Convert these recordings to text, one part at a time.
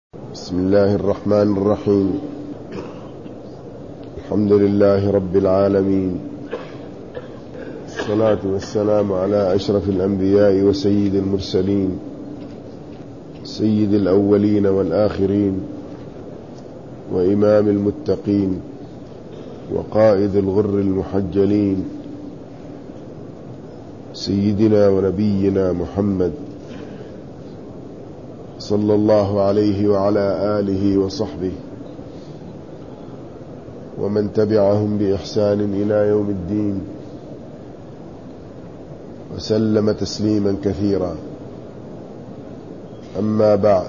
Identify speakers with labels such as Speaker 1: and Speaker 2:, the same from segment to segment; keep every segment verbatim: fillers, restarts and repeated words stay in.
Speaker 1: بسم الله الرحمن الرحيم. الحمد لله رب العالمين، الصلاة والسلام على أشرف الأنبياء وسيد المرسلين، سيد الأولين والآخرين، وإمام المتقين، وقائد الغر المحجلين، سيدنا ونبينا محمد صلى الله عليه وعلى آله وصحبه ومن تبعهم بإحسان إلى يوم الدين، وسلم تسليما كثيرا. أما بعد،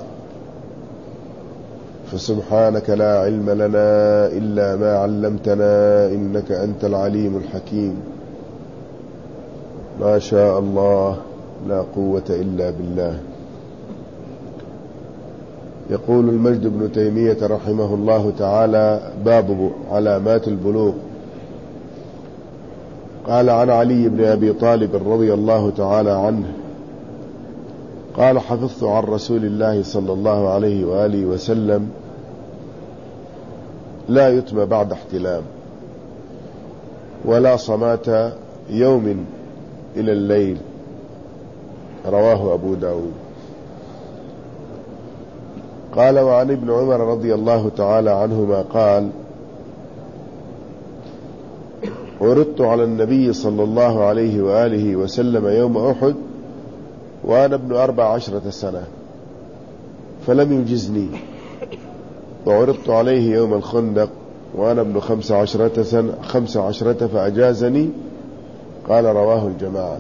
Speaker 1: فسبحانك لا علم لنا إلا ما علمتنا إنك أنت العليم الحكيم. ما شاء الله لا قوة إلا بالله. يقول المجد بن تيمية رحمه الله تعالى: باب علامات البلوغ. قال: عن علي بن أبي طالب رضي الله تعالى عنه قال: حفظت عن رسول الله صلى الله عليه وآله وسلم: لا يتم بعد احتلام، ولا صمات يوم إلى الليل. رواه أبو داود. قال: وعن ابن عمر رضي الله تعالى عنهما قال: عرضت على النبي صلى الله عليه وآله وسلم يوم أحد وأنا ابن أربع عشرة سنة فلم يجزني، وعرضت عليه يوم الخندق وأنا ابن خمس عشرة سنة خمس عشرة فأجازني. قال: رواه الجماعة.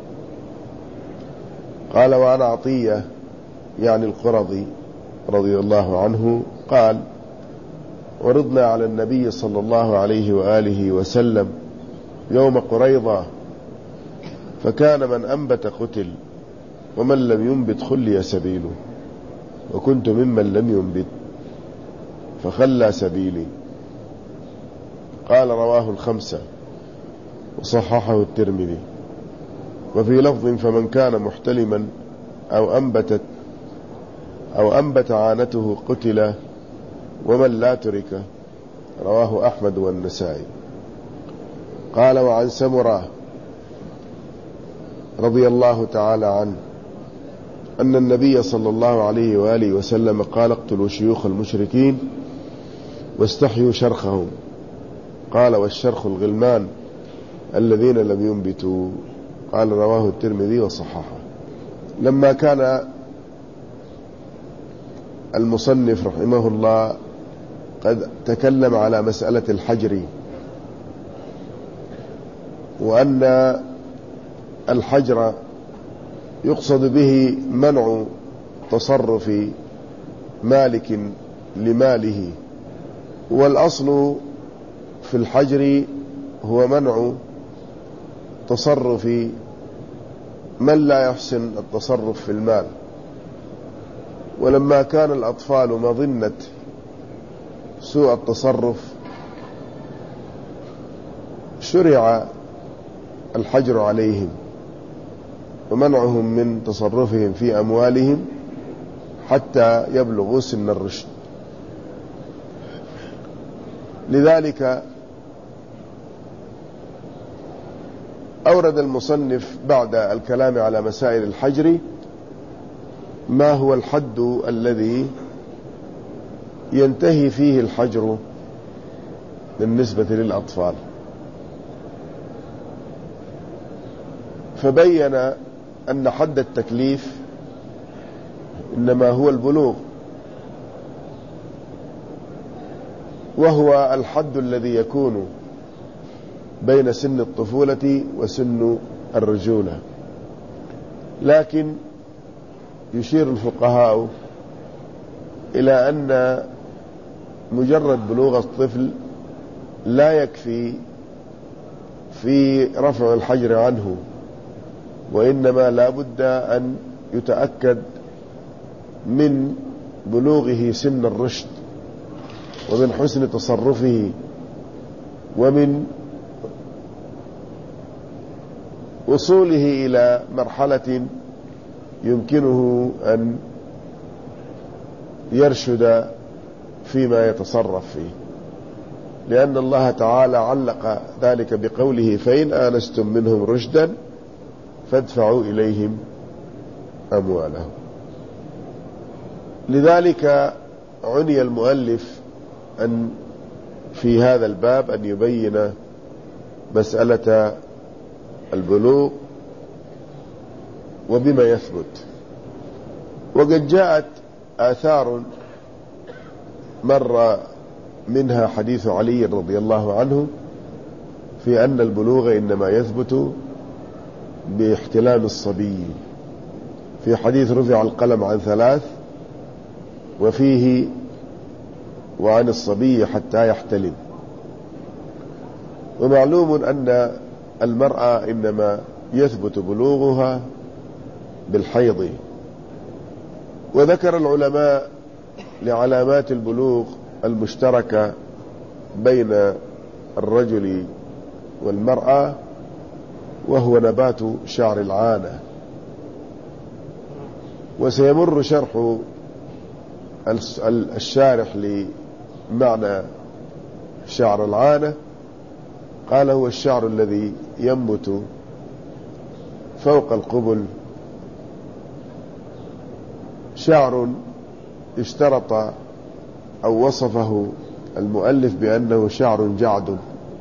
Speaker 1: قال: وعن عطية يعني القرظي رضي الله عنه قال: عرضنا على النبي صلى الله عليه وآله وسلم يوم قريظة، فكان من أنبت قتل، ومن لم ينبت خلي سبيله، وكنت ممن لم ينبت فخلى سبيلي. قال: رواه الخمسة وصححه الترمذي. وفي لفظ: فمن كان محتلما أو أنبتت أو أنبت عانته قتل، ومن لا ترك. رواه أحمد والنسائي. قال: وعن سمرة رضي الله تعالى عنه أن النبي صلى الله عليه وآله وسلم قال: اقتلوا شيوخ المشركين واستحيوا شرخهم. قال: والشرخ الغلمان الذين لم ينبتوا. قال: رواه الترمذي وصححه. لما كان المصنف رحمه الله قد تكلم على مسألة الحجر، وأن الحجر يقصد به منع تصرف مالك لماله، والأصل في الحجر هو منع تصرف من لا يحسن التصرف في المال. ولما كان الأطفال مظنة سوء التصرف شرع الحجر عليهم ومنعهم من تصرفهم في أموالهم حتى يبلغوا سن الرشد. لذلك أورد المصنف بعد الكلام على مسائل الحجر ما هو الحد الذي ينتهي فيه الحجر بالنسبة للأطفال، فبين أن حد التكليف إنما هو البلوغ، وهو الحد الذي يكون بين سن الطفولة وسن الرجولة. لكن يشير الفقهاء إلى أن مجرد بلوغ الطفل لا يكفي في رفع الحجر عنه، وإنما لا بد أن يتأكد من بلوغه سن الرشد، ومن حسن تصرفه، ومن وصوله إلى مرحلة يمكنه أن يرشد فيما يتصرف فيه، لأن الله تعالى علق ذلك بقوله فإن آنستم منهم رشدا فادفعوا إليهم أموالهم. لذلك عني المؤلف أن في هذا الباب أن يبين مسألة البلوغ وبما يثبت. وقد جاءت آثار مر منها حديث علي رضي الله عنه في أن البلوغ إنما يثبت باحتلام الصبي، في حديث رفع القلم عن ثلاث، وفيه وعن الصبي حتى يحتلم. ومعلوم أن المرأة إنما يثبت بلوغها بالحيض. وذكر العلماء لعلامات البلوغ المشتركة بين الرجل والمرأة، وهو نبات شعر العانة. وسيمر شرح الشارح لمعنى شعر العانة. قال هو الشعر الذي ينبت فوق القبل، شعر اشترط أو وصفه المؤلف بأنه شعر جعد.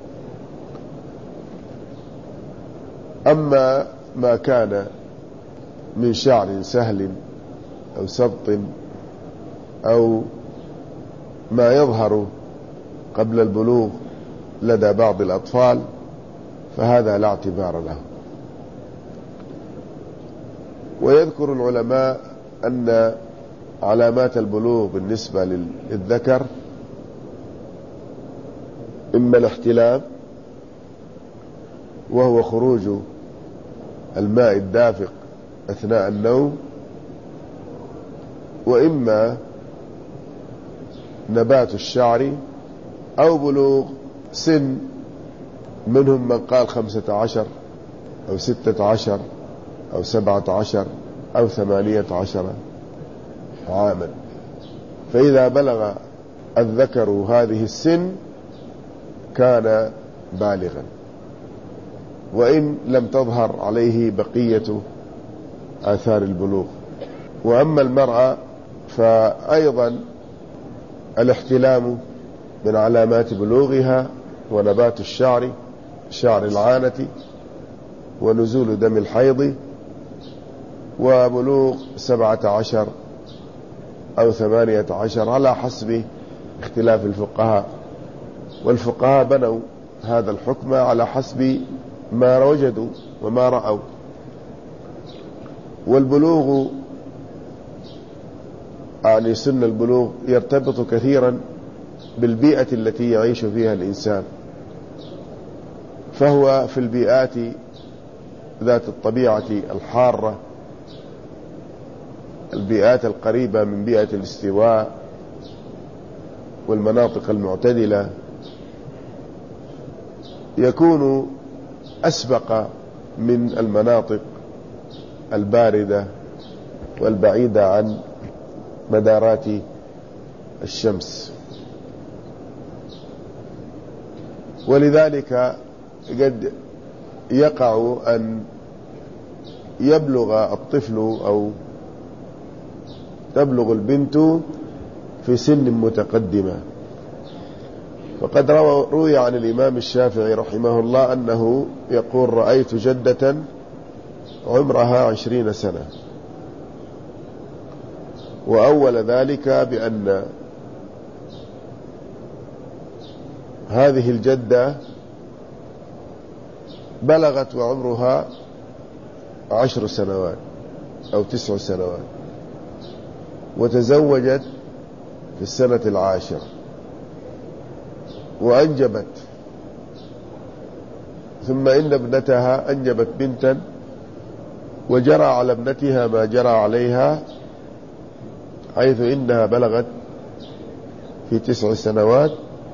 Speaker 1: أما ما كان من شعر سهل أو سبط أو ما يظهر قبل البلوغ لدى بعض الأطفال فهذا لا اعتبار له. ويذكر العلماء أن علامات البلوغ بالنسبة للذكر إما الاحتلام وهو خروج الماء الدافق أثناء النوم، وإما نبات الشعر، أو بلوغ سن، منهم من قال خمسة عشر أو ستة عشر أو سبعة عشر أو ثمانية عشر عاما. فإذا بلغ الذكر هذه السن كان بالغا، وإن لم تظهر عليه بقية آثار البلوغ. وأما المرأة فأيضا الاحتلام من علامات بلوغها، ونبات الشعر، شعر العانة، ونزول دم الحيض، وبلوغ سبعة عشر أو ثمانية عشر على حسب اختلاف الفقهاء. والفقهاء بنوا هذا الحكم على حسب ما وجدوا وما رأوا. والبلوغ يعني سن البلوغ يرتبط كثيرا بالبيئة التي يعيش فيها الإنسان، فهو في البيئات ذات الطبيعة الحارة، البيئات القريبة من بيئة الاستواء والمناطق المعتدلة، يكون أسبق من المناطق الباردة والبعيدة عن مدارات الشمس. ولذلك قد يقع أن يبلغ الطفل أو تبلغ البنت في سن متقدمة. وقد روي عن الإمام الشافعي رحمه الله أنه يقول رأيت جدة عمرها عشرين سنة، وأول ذلك بأن هذه الجدة بلغت وعمرها عشر سنوات أو تسع سنوات، وتزوجت في السنة العاشرة وأنجبت، ثم إن ابنتها أنجبت بنتا، وجرى على ابنتها ما جرى عليها، حيث إنها بلغت في تسع سنوات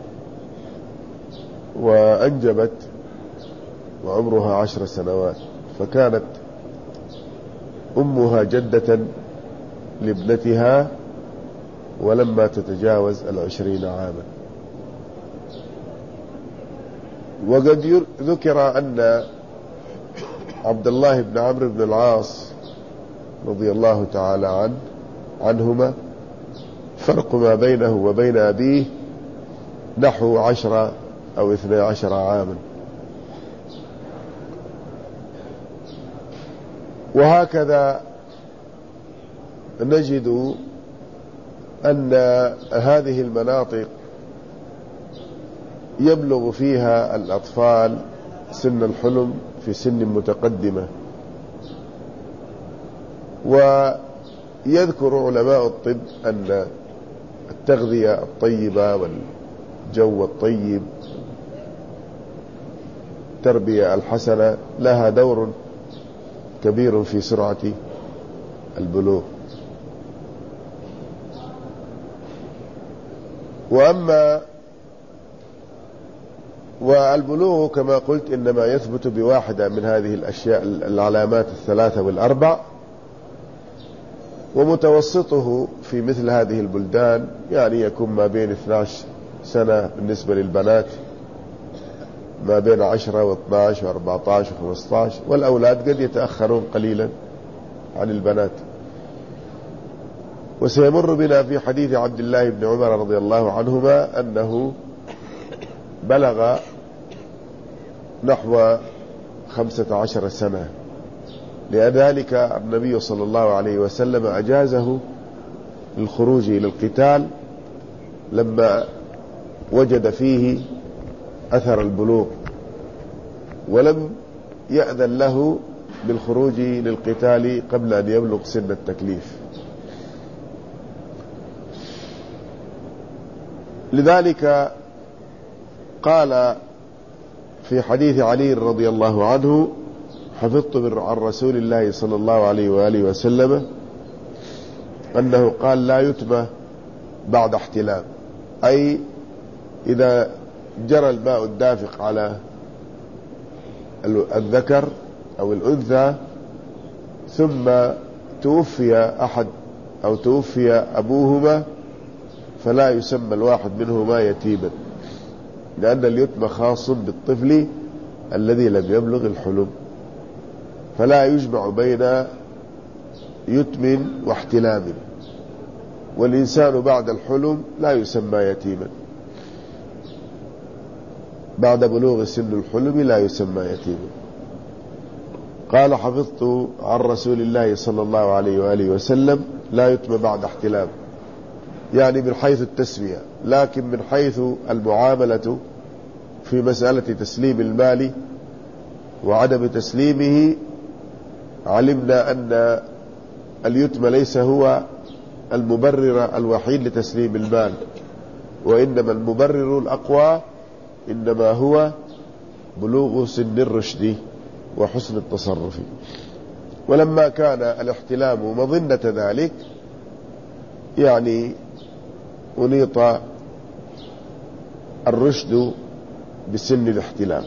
Speaker 1: وأنجبت وعمرها عشر سنوات، فكانت أمها جدة لابنتها ولما تتجاوز العشرين عاما. وقد ذكر أن عبد الله بن عمرو بن العاص رضي الله تعالى عنه عنهما فرق ما بينه وبين أبيه نحو عشرة أو اثني عشر عاما. وهكذا نجد أن هذه المناطق يبلغ فيها الأطفال سن الحلم في سن متقدمة. ويذكر علماء الطب أن التغذية الطيبة والجو الطيب التربية الحسنة لها دور كبير في سرعة البلوغ. وأما والبلوغ كما قلت إنما يثبت بواحدة من هذه الأشياء العلامات الثلاثة والأربع، ومتوسطه في مثل هذه البلدان يعني يكون ما بين اثنتي عشرة سنة بالنسبة للبنات، ما بين عشرة واثني عشر وأربعة عشر وخمسة عشر، والأولاد قد يتأخرون قليلا عن البنات. وسيمر بنا في حديث عبد الله بن عمر رضي الله عنهما أنه بلغ نحو خمسة عشر سنة، لذلك النبي صلى الله عليه وسلم أجازه للخروج إلى القتال لما وجد فيه أثر البلوغ، ولم يأذن له بالخروج للقتال قبل أن يبلغ سن التكليف. لذلك قال في حديث علي رضي الله عنه: حفظت عن رسول الله صلى الله عليه وآله وسلم أنه قال: لا يتم بعد احتلام، أي إذا جرى الماء الدافق على الذكر أو الأنثى ثم توفي أحد أو توفي أبوهما فلا يسمى الواحد منهما يتيما، لأن اليتم خاص بالطفل الذي لم يبلغ الحلم، فلا يجمع بين يتم واحتلام. والإنسان بعد الحلم لا يسمى يتيما، بعد بلوغ سن الحلم لا يسمى يتيما. قال: حفظت عن رسول الله صلى الله عليه وآله وسلم لا يتم بعد احتلام، يعني من حيث التسمية، لكن من حيث المعاملة في مسألة تسليم المال وعدم تسليمه علمنا أن اليتم ليس هو المبرر الوحيد لتسليم المال، وإنما المبرر الأقوى إنما هو بلوغ سن الرشد وحسن التصرف. ولما كان الاحتلام مظنة ذلك يعني أنيط الرشد بسن الاحتلام.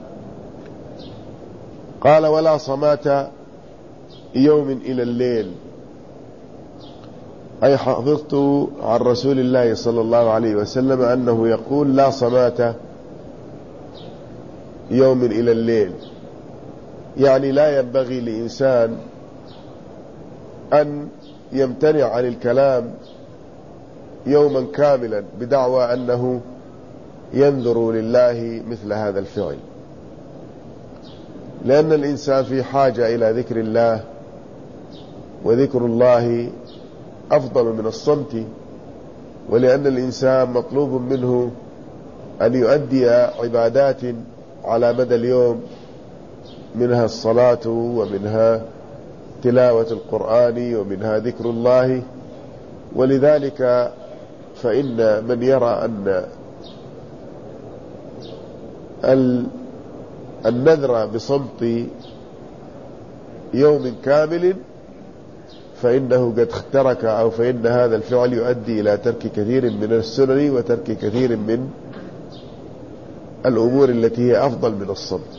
Speaker 1: قال: ولا صمات يوم إلى الليل، أي حفظت عن رسول الله صلى الله عليه وسلم أنه يقول: لا صمات يوم إلى الليل، يعني لا ينبغي لإنسان أن يمتنع عن الكلام يوما كاملا بدعوى أنه ينذر لله مثل هذا الفعل، لأن الإنسان في حاجة إلى ذكر الله، وذكر الله أفضل من الصمت، ولأن الإنسان مطلوب منه أن يؤدي عبادات على مدى اليوم، منها الصلاة ومنها تلاوة القرآن ومنها ذكر الله. ولذلك فإن من يرى أن النذر بصمت يوم كامل فإنه قد ترك، أو فإن هذا الفعل يؤدي إلى ترك كثير من السنن وترك كثير من الأمور التي هي أفضل من الصمت.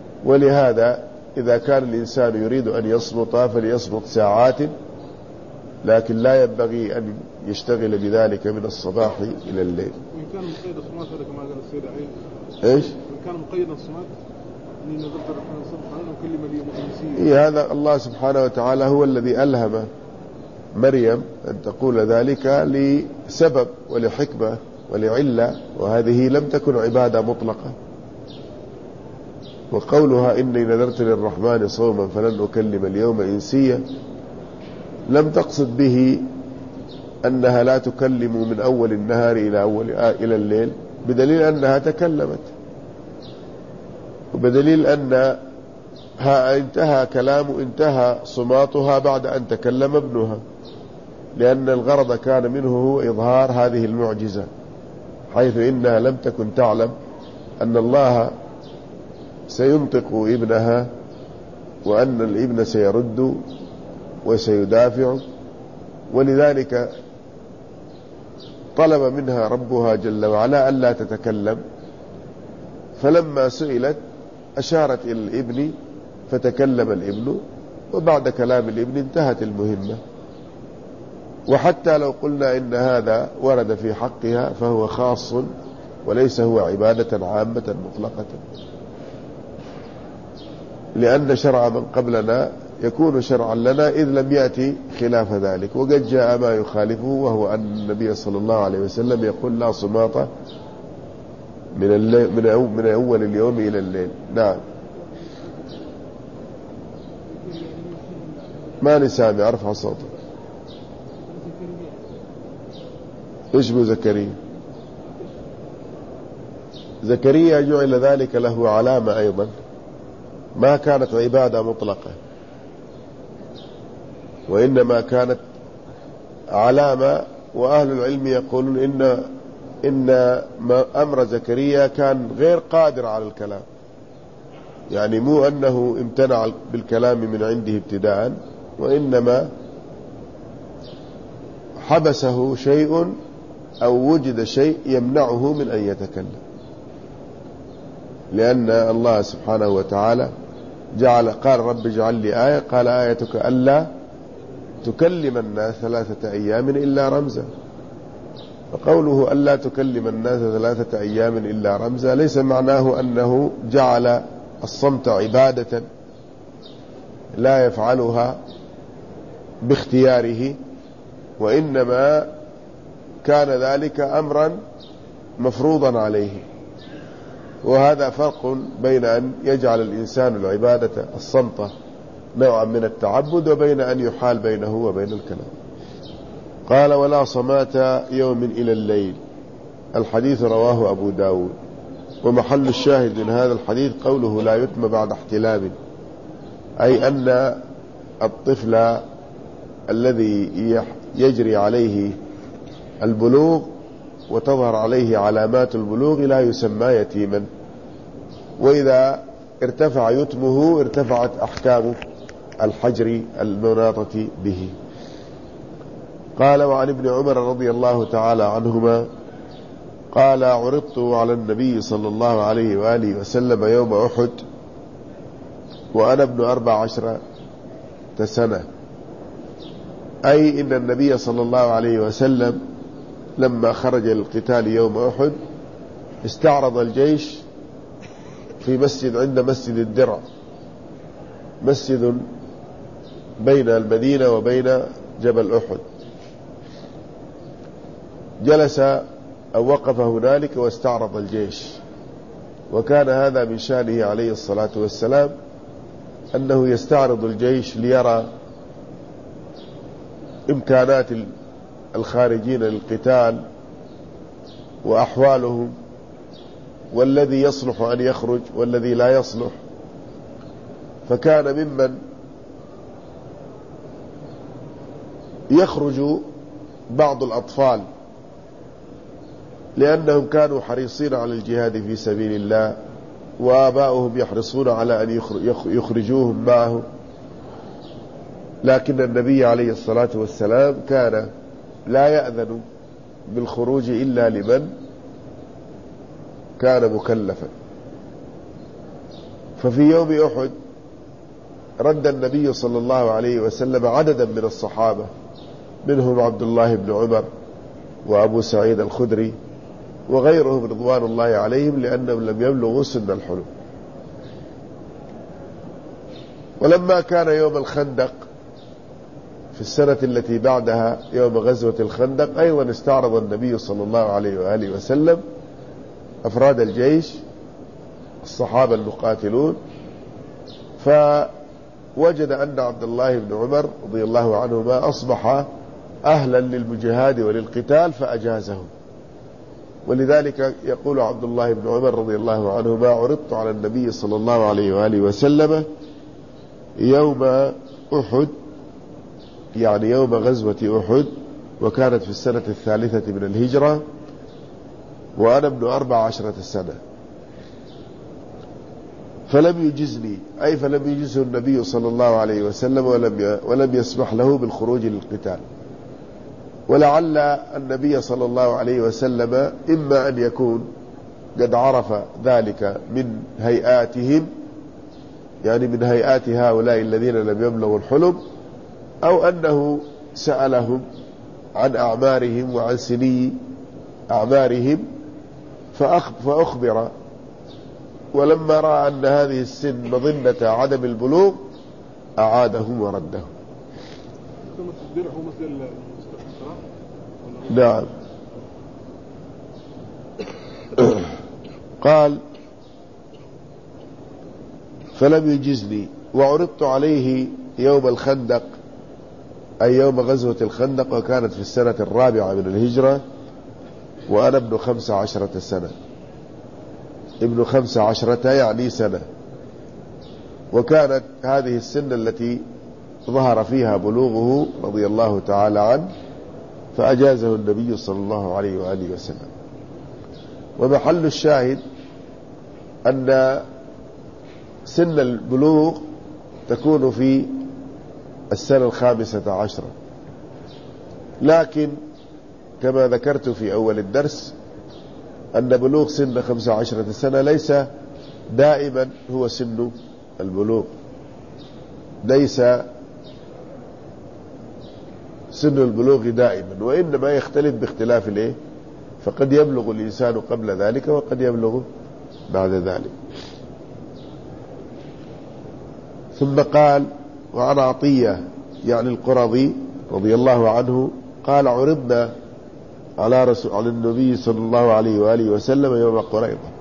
Speaker 1: ولهذا إذا كان الإنسان يريد أن يصمت فليصمت ساعات لكن لا ينبغي أن يشتغل بذلك من الصباح إلى الليل.
Speaker 2: وإن كان مقيد الصمات هذا كما قال السيد عين.
Speaker 1: إيش؟
Speaker 2: وإن كان مقيد الصمات إني نذرت الرحمن صبحا وكلم اليوم إنسيا.
Speaker 1: إيه هذا الله سبحانه وتعالى هو الذي ألهم مريم أن تقول ذلك لسبب ولحكمة ولعلة، وهذه لم تكن عبادة مطلقة. وقولها إني نذرت للرحمن صوما فلن أكلم اليوم إنسيا لم تقصد به أنها لا تكلم من أول النهار إلى أول إلى الليل، بدليل أنها تكلمت، وبدليل أنها انتهى كلام انتهى صماتها بعد أن تكلم ابنها، لأن الغرض كان منه هو إظهار هذه المعجزة، حيث إنها لم تكن تعلم أن الله سينطق ابنها وأن الابن سيرد وسيدافع، ولذلك طلب منها ربها جل وعلا ألا تتكلم. فلما سئلت أشارت إلى الابن فتكلم الابن، وبعد كلام الابن انتهت المهمة. وحتى لو قلنا إن هذا ورد في حقها فهو خاص وليس هو عبادة عامة مطلقة، لأن شرع من قبلنا يكون شرعا لنا إذ لم يأتي خلاف ذلك، وقد جاء ما يخالفه، وهو أن النبي صلى الله عليه وسلم يقول لا صماط من الليل من أول اليوم إلى الليل. نعم. ما نسامع، أرفع صوتك. إيش بو زكريا؟ زكريا جعل ذلك له علامة أيضا، ما كانت عبادة مطلقة، وإنما كانت علامة. وأهل العلم يقولون إن إن أمر زكريا كان غير قادر على الكلام، يعني مو أنه امتنع بالكلام من عنده ابتداء، وإنما حبسه شيء أو وجد شيء يمنعه من أن يتكلم، لأن الله سبحانه وتعالى جعل قال رب اجعل لي آية، قال آيتك ألا تكلم الناس ثلاثة أيام إلا رمزا. فقوله ألا تكلم الناس ثلاثة أيام إلا رمزا ليس معناه أنه جعل الصمت عبادة لا يفعلها باختياره، وإنما كان ذلك أمرا مفروضا عليه. وهذا فرق بين أن يجعل الإنسان العبادة الصمت نوعا من التعبد، وبين أن يحال بينه وبين الكلام. قال ولا صمات يوم إلى الليل. الحديث رواه أبو داود. ومحل الشاهد من هذا الحديث قوله لا يتم بعد احتلام، أي أن الطفل الذي يجري عليه البلوغ وتظهر عليه علامات البلوغ لا يسمى يتيما، وإذا ارتفع يتمه ارتفعت أحكام الحجر المناطة به. قال وعن ابن عمر رضي الله تعالى عنهما قال عرضت على النبي صلى الله عليه وآله وسلم يوم أحد وأنا ابن أربع عشرة سنة، أي إن النبي صلى الله عليه وسلم لما خرج للقتال يوم أحد استعرض الجيش في مسجد عند مسجد الدرع، مسجد بين المدينة وبين جبل أحد. جلس أو وقف هنالك واستعرض الجيش، وكان هذا من شأنه عليه الصلاة والسلام أنه يستعرض الجيش ليرى إمكانات الخارجين للقتال وأحوالهم، والذي يصلح أن يخرج والذي لا يصلح. فكان ممن يخرج بعض الأطفال لأنهم كانوا حريصين على الجهاد في سبيل الله، وآباؤهم يحرصون على أن يخرجوهم معه، لكن النبي عليه الصلاة والسلام كان لا يأذن بالخروج إلا لمن كان مكلفا. ففي يوم أحد رد النبي صلى الله عليه وسلم عددا من الصحابة منهم عبد الله بن عمر وأبو سعيد الخدري وغيرهم رضوان الله عليهم، لأنهم لم يبلغوا سن الحلم. ولما كان يوم الخندق في السنة التي بعدها يوم غزوة الخندق، أيضا استعرض النبي صلى الله عليه وآله وسلم أفراد الجيش الصحابة المقاتلون، فوجد أن عبد الله بن عمر رضي الله عنهما أصبح أهلا للمجاهد وللقتال فأجازهم. ولذلك يقول عبد الله بن عمر رضي الله عنهما: عرضت على النبي صلى الله عليه وآله وسلم يوم أحد، يعني يوم غزوة أحد، وكانت في السنة الثالثة من الهجرة، وأنا ابن أربع عشرة سنة، فلم يجزني، أي فلم يجزه النبي صلى الله عليه وسلم ولم ولم يسمح له بالخروج للقتال. ولعل النبي صلى الله عليه وسلم إما أن يكون قد عرف ذلك من هيئاتهم، يعني من هيئات هؤلاء الذين لم يبلغوا الحلم، أو أنه سألهم عن أعمارهم وعن سني أعمارهم فأخبر، ولما رأى أن هذه السن مظنة عدم البلوغ أعادهم وردهم. نعم. قال: فلم يجزني، وعرضت عليه يوم الخندق، أي يوم غزوة الخندق، وكانت في السنة الرابعة من الهجرة، وأنا ابن خمس عشرة سنة، ابن خمس عشرة يعني سنة، وكانت هذه السنة التي ظهر فيها بلوغه رضي الله تعالى عنه، فأجازه النبي صلى الله عليه وآله وسلم. ومحل الشاهد أن سن البلوغ تكون في السنة الخامسة عشرة، لكن كما ذكرت في أول الدرس أن بلوغ سن خمس عشرة سنة ليس دائما هو سن البلوغ، ليس سن البلوغ دائما، وإنما يختلف باختلاف الايه، فقد يبلغ الإنسان قبل ذلك وقد يبلغ بعد ذلك. ثم قال: وعن عطية يعني القرظي رضي الله عنه قال: عرضنا على رسول على النبي صلى الله عليه وآله وسلم يوم قريظة.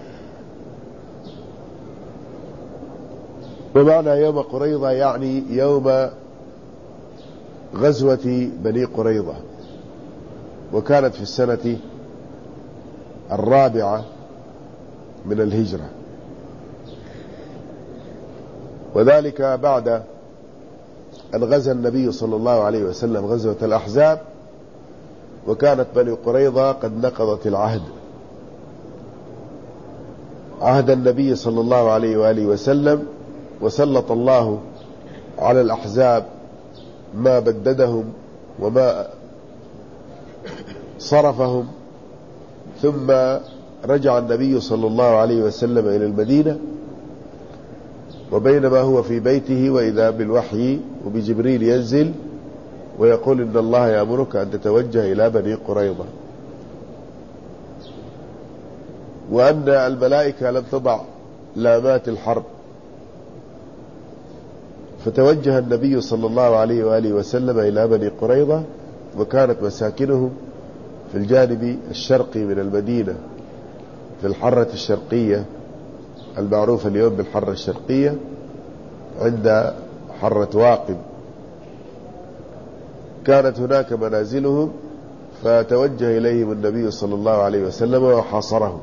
Speaker 1: ومعنى يوم قريظة يعني يوم غزوة بني قريظة، وكانت في السنة الرابعة من الهجرة، وذلك بعد أن غزا النبي صلى الله عليه وسلم غزوة الأحزاب، وكانت بني قريظة قد نقضت العهد، عهد النبي صلى الله عليه وآله وسلم، وسلط الله على الأحزاب ما بددهم وما صرفهم. ثم رجع النبي صلى الله عليه وسلم إلى المدينة، وبينما هو في بيته وإذا بالوحي وبجبريل ينزل ويقول: إن الله يأمرك أن تتوجه إلى بني قريظة، وأن الملائكة لم تضع لامات الحرب. فتوجه النبي صلى الله عليه وآله وسلم إلى بني قريظة، وكانت مساكنهم في الجانب الشرقي من المدينة، في الحرة الشرقية المعروفة اليوم بالحرة الشرقية، عند حرة واقب كانت هناك منازلهم. فتوجه إليهم النبي صلى الله عليه وسلم وحاصرهم،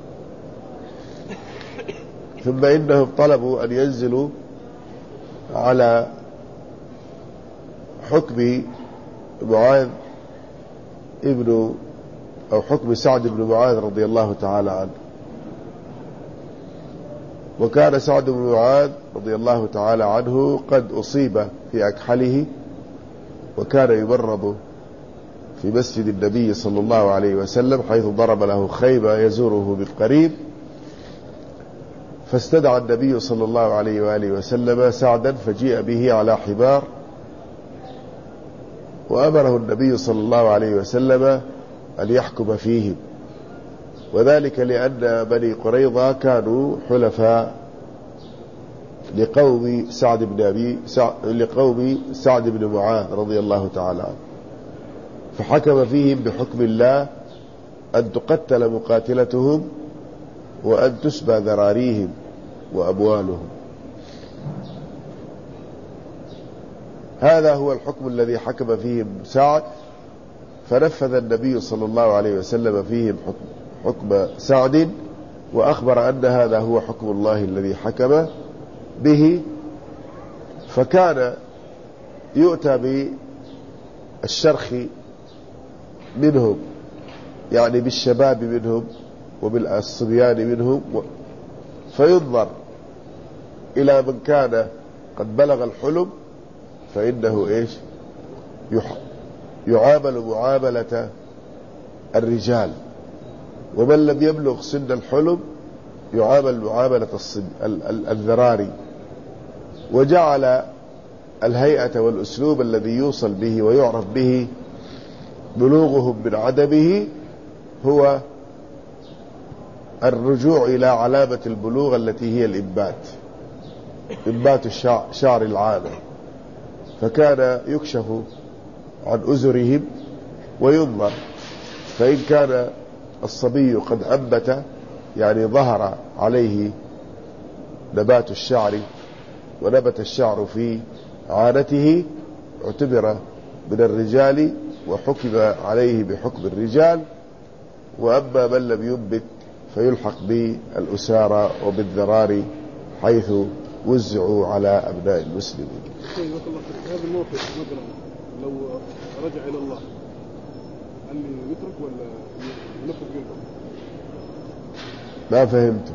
Speaker 1: ثم إنهم طلبوا أن ينزلوا على حكم معاذ ابن أو حكم سعد بن معاذ رضي الله تعالى عنه. وكان سعد بن معاذ رضي الله تعالى عنه قد أصيب في أكحله، وكان يمرض في مسجد النبي صلى الله عليه وسلم، حيث ضرب له خيمة يزوره بالقريب. فاستدعى النبي صلى الله عليه وآله وسلم سعدا، فجيء به على حمار، وأمره النبي صلى الله عليه وسلم أن يحكم فيهم، وذلك لأن بني قريظة كانوا حلفاء لقوم سعد بن أبي سع... لقوم سعد بن معاذ رضي الله تعالى عنه، فحكم فيهم بحكم الله أن تقتل مقاتلتهم وأن تسبى ذراريهم وأموالهم. هذا هو الحكم الذي حكم فيهم سعد، فنفذ النبي صلى الله عليه وسلم فيهم حكم, حكم سعد، وأخبر أن هذا هو حكم الله الذي حكم به. فكان يؤتى بالشرخ منهم، يعني بالشباب منهم وبالصبيان منهم، فينظر إلى من كان قد بلغ الحلم فإنه إيش يعامل معاملة الرجال، ومن لم يبلغ سن الحلم يعامل معاملة الذراري. وجعل الهيئة والأسلوب الذي يوصل به ويعرف به بلوغهم من عدمه هو الرجوع إلى علامة البلوغ التي هي الإنبات، إنبات شعر العانة. فكان يكشف عن أزرهم وينظر، فإن كان الصبي قد أنبت يعني ظهر عليه نبات الشعر ونبت الشعر في عانته اعتبر من الرجال وحكم عليه بحكم الرجال، وأما من لم ينبت فيلحق بالأسارى وبالذراري حيث وزعوا على أبناء المسلمين.
Speaker 2: هذا الموقف مثلا لو رجع إلى الله هل يترك ولا ينفذ جلده؟
Speaker 1: ما فهمت.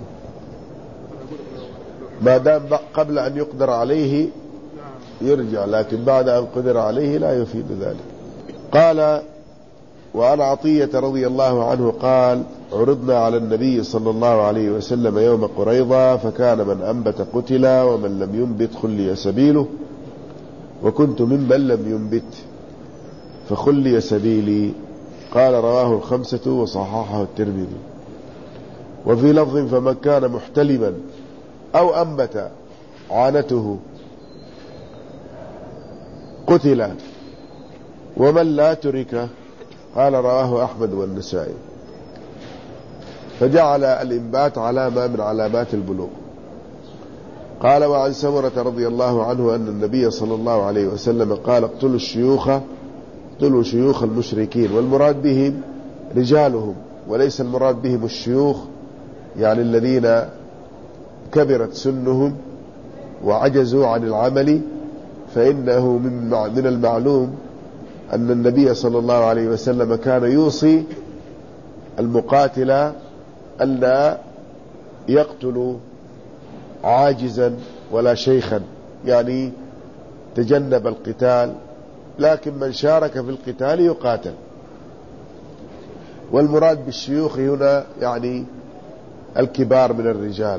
Speaker 1: ما دام قبل أن يقدر عليه يرجع، لكن بعد أن قدر عليه لا يفيد ذلك. قال: وعن عطية رضي الله عنه قال: عرضنا على النبي صلى الله عليه وسلم يوم قريظة، فكان من أنبت قتل ومن لم ينبت خلي سبيله، وكنت ممن لم ينبت فخلي سبيلي. قال: رواه الخمسة وصححه الترمذي. وفي لفظ: فمن كان محتلما أو أنبت عانته قتل، ومن لا ترك. قال: رواه أحمد والنسائي. فجعل الإنبات علامة من علامات البلوغ. قال: وعن سمرة رضي الله عنه أن النبي صلى الله عليه وسلم قال: اقتلوا الشيوخ اقتلوا شيوخ المشركين، والمراد بهم رجالهم، وليس المراد بهم الشيوخ يعني الذين كبرت سنهم وعجزوا عن العمل، فإنه من المعلوم أن النبي صلى الله عليه وسلم كان يوصي المقاتل ألا يقتل عاجزا ولا شيخا، يعني تجنب القتال، لكن من شارك في القتال يقاتل. والمراد بالشيوخ هنا يعني الكبار من الرجال.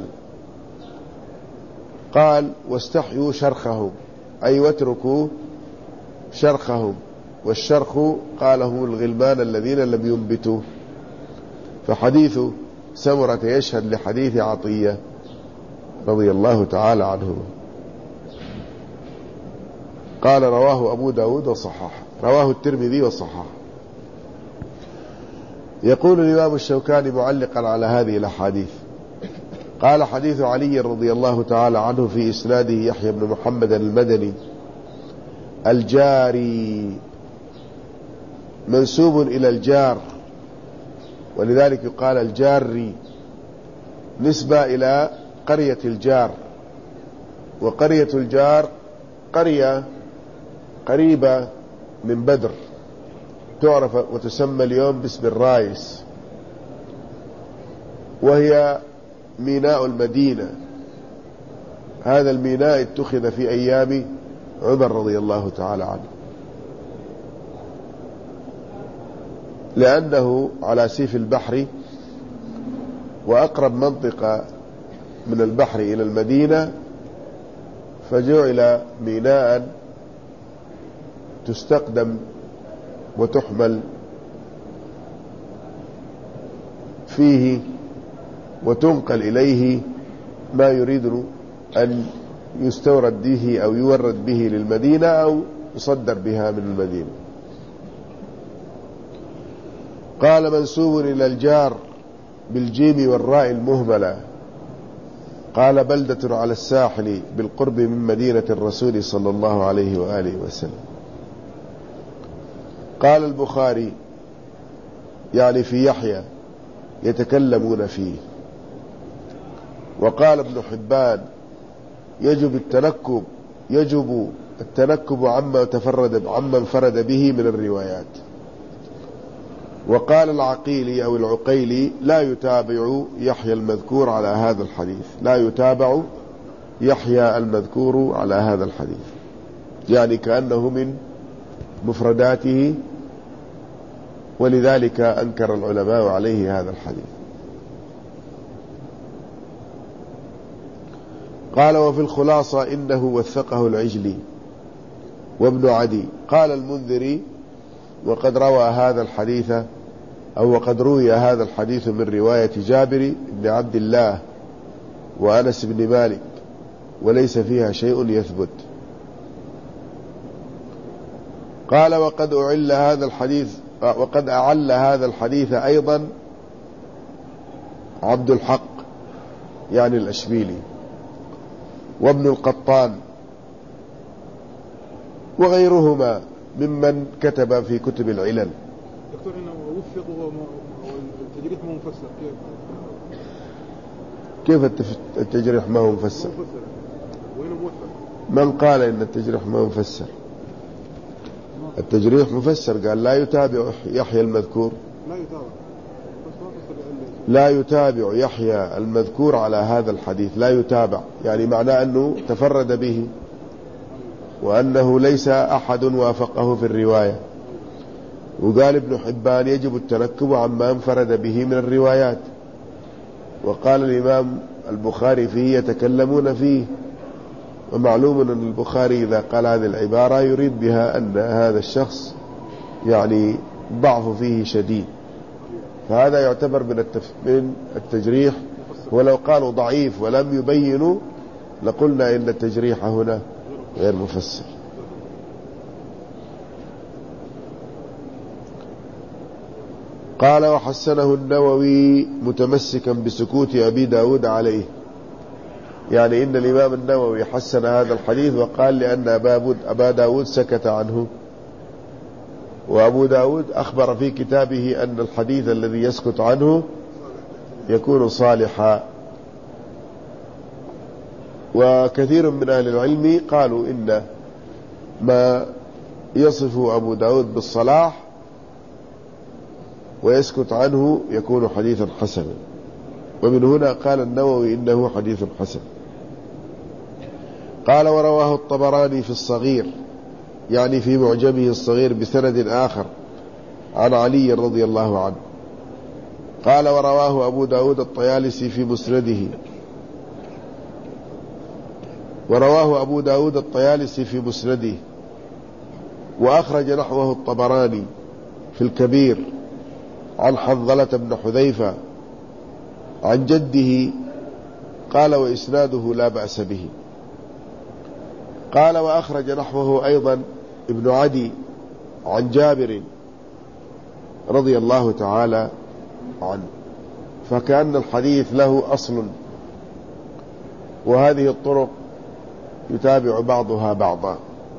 Speaker 1: قال: واستحيوا شرخهم، أي واتركوا شرخهم، والشرخ قال هم الغلمان الذين لم ينبتوا. فحديث سمرة يشهد لحديث عطية رضي الله تعالى عنه. قال: رواه أبو داود وصححه، رواه الترمذي وصححه. يقول الإمام الشوكاني معلقا على هذه الأحاديث: قال: حديث علي رضي الله تعالى عنه في إسناده يحيى بن محمد المدني الجاري، منسوب إلى الجار، ولذلك يقال الجاري، نسبة إلى قرية الجار. وقرية الجار قرية قريبة من بدر، تعرف وتسمى اليوم باسم الرايس، وهي ميناء المدينة. هذا الميناء اتخذ في أيام عمر رضي الله تعالى عنه، لأنه على سيف البحر، وأقرب منطقة من البحر إلى المدينة، فجعل ميناء تستخدم وتحمل فيه وتنقل إليه ما يريد أن يستورد به أو يورد به للمدينة أو يصدر بها من المدينة. قال منسوب إلى الجار بالجيم والراء المهملة. قال بلدة على الساحل بالقرب من مدينة الرسول صلى الله عليه وآله وسلم. قال البخاري يعني في يحيى يتكلمون فيه. وقال ابن حبان يجب التنكب يجب التنكب عما تفرد عما انفرد به من الروايات. وقال العقيلي أو العقيلي لا يتابع يحيى المذكور على هذا الحديث لا يتابع يحيى المذكور على هذا الحديث، يعني كأنه من مفرداته، ولذلك أنكر العلماء عليه هذا الحديث. قال وفي الخلاصة إنه وثقه العجلي وابن عدي. قال المنذري وقد روى هذا الحديث أو وقد روي هذا الحديث من رواية جابر بن عبد الله وأنس بن مالك وليس فيها شيء يثبت. قال وقد أعل هذا الحديث وقد أعل هذا الحديث أيضا عبد الحق يعني الأشبيلي وابن القطان وغيرهما ممن كتب في كتب العلل.
Speaker 2: دكتور هنا وفق والتجريح ما مفسر كيف؟
Speaker 1: كيف التجريح ما هو مفسر؟
Speaker 2: وين موفق؟
Speaker 1: من قال إن التجريح ما هو مفسر؟ التجريح مفسر، قال لا يتابع يحيى المذكور
Speaker 2: لا يتابع
Speaker 1: لا يتابع يحيى المذكور على هذا الحديث، لا يتابع يعني معناه أنه تفرد به وأنه ليس أحد وافقه في الرواية. وقال ابن حبان يجب التنكب عما انفرد به من الروايات. وقال الإمام البخاري فيه يتكلمون فيه، ومعلوم أن البخاري إذا قال هذه العبارة يريد بها أن هذا الشخص يعني ضعف فيه شديد، فهذا يعتبر من من التجريح. ولو قالوا ضعيف ولم يبينوا لقلنا إن التجريح هنا غير مفسر. قال وحسنه النووي متمسكا بسكوت أبي داود عليه، يعني إن الإمام النووي حسن هذا الحديث وقال لأن أبا داود سكت عنه، وأبو داود أخبر في كتابه أن الحديث الذي يسكت عنه يكون صالحا. وكثير من أهل العلم قالوا إن ما يصف أبو داود بالصلاح ويسكت عنه يكون حديثا حسنا، ومن هنا قال النووي إنه حديث حسن. قال ورواه الطبراني في الصغير يعني في معجمه الصغير بسند آخر عن علي رضي الله عنه. قال ورواه أبو داود الطيالسي في مسنده ورواه أبو داود الطيالسي في مسنده وأخرج نحوه الطبراني في الكبير عن حنظلة بن حذيفة عن جده. قال وإسناده لا بأس به. قال وأخرج نحوه أيضا ابن عدي عن جابر رضي الله تعالى عنه، فكأن الحديث له أصل، وهذه الطرق يتابع بعضها بعضا.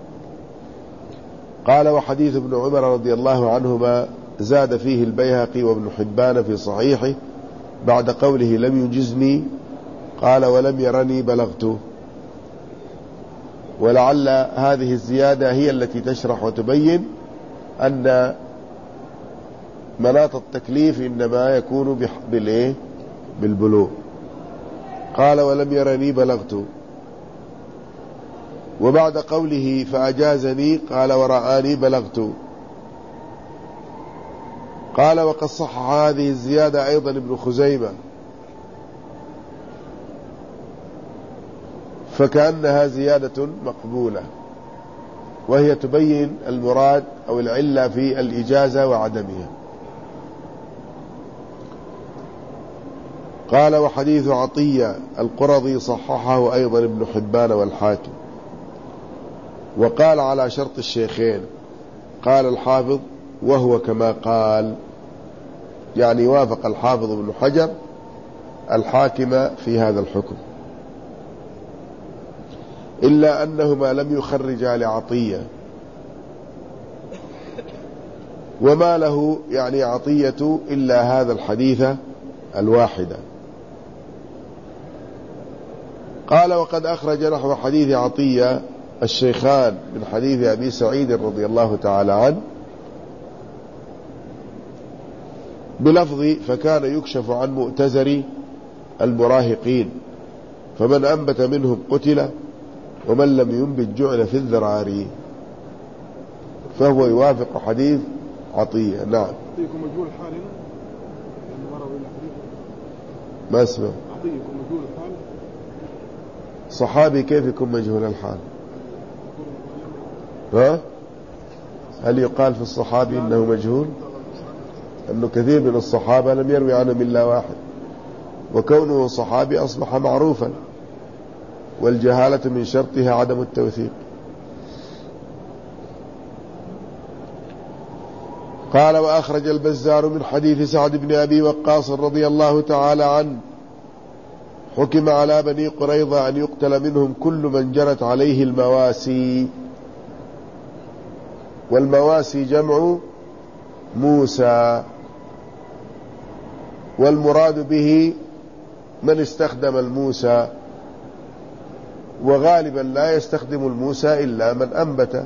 Speaker 1: قال وحديث ابن عمر رضي الله عنهما زاد فيه البيهقي وابن حبان في صحيحه بعد قوله لم يجزني قال ولم يرني بلغت. ولعل هذه الزيادة هي التي تشرح وتبين أن مناط التكليف إنما يكون بالإيه؟ بالبلوغ. قال ولم يرني بلغت. وبعد قوله فأجازني قال ورآني بلغت. قال وقد صحح هذه الزيادة أيضا ابن خزيمة، فكأنها زيادة مقبولة. وهي تبين المراد أو العلة في الإجازة وعدمها. قال وحديث عطية القرظي صححه أيضا ابن حبان والحاكم، وقال على شرط الشيخين. قال الحافظ وهو كما قال، يعني وافق الحافظ ابن حجر الحاكم في هذا الحكم، إلا أنهما لم يخرجا لعطية، وما له يعني عطية إلا هذا الحديث الواحدة. قال وقد أخرج نحو حديث عطية الشيخان من حديث أبي سعيد رضي الله تعالى عنه بلفظ فكان يكشف عن مؤتزر المراهقين فمن أنبت منهم قتل ومن لم ينبت جعل في الذراري، فهو يوافق حديث عطية. نعم.
Speaker 2: أعطيكم مجهول الحال هنا
Speaker 1: ما اسمه
Speaker 2: أعطيكم مجهول الحال.
Speaker 1: صحابي كيف يكون مجهول الحال؟ ها؟ هل يقال في الصحابي إنه مجهول؟ أنه كثير من الصحابة لم يروي عنهم إلا واحد، وكونه صحابي أصبح معروفا، والجهالة من شرطها عدم التوثيق. قال وأخرج البزار من حديث سعد بن أبي وقاص رضي الله تعالى عنه حكم على بني قريظة أن يقتل منهم كل من جرت عليه المواسي، والمواسي جمع موسى، والمراد به من استخدم الموسى، وغالبا لا يستخدم الموسى إلا من أنبت،